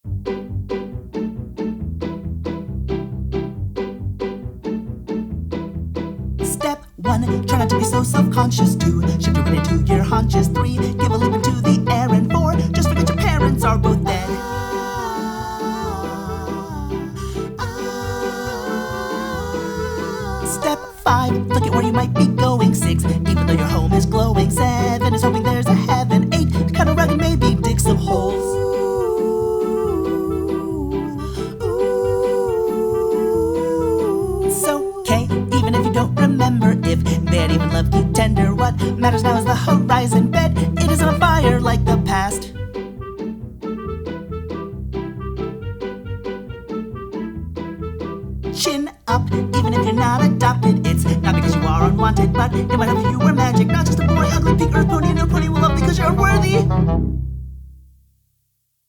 Step 1, try not to be so self-conscious. 2, shift your weight into your haunches. 3, give a leap into the air. And 4, just forget your parents are both dead. Step 5, look at where you might be going. 6, even though your home is glowing. 7 is hoping there's a heaven. 8, cut a rug and maybe dig some holes. So, okay, even if you don't remember if they'd even loved you tender, what matters now is the horizon bed. It isn't on fire like the past. Chin up, even if you're not adopted. It's not because you are unwanted, but it might help if you were magic. Not just a boy, ugly pink earth pony, and your pony will love because you're unworthy.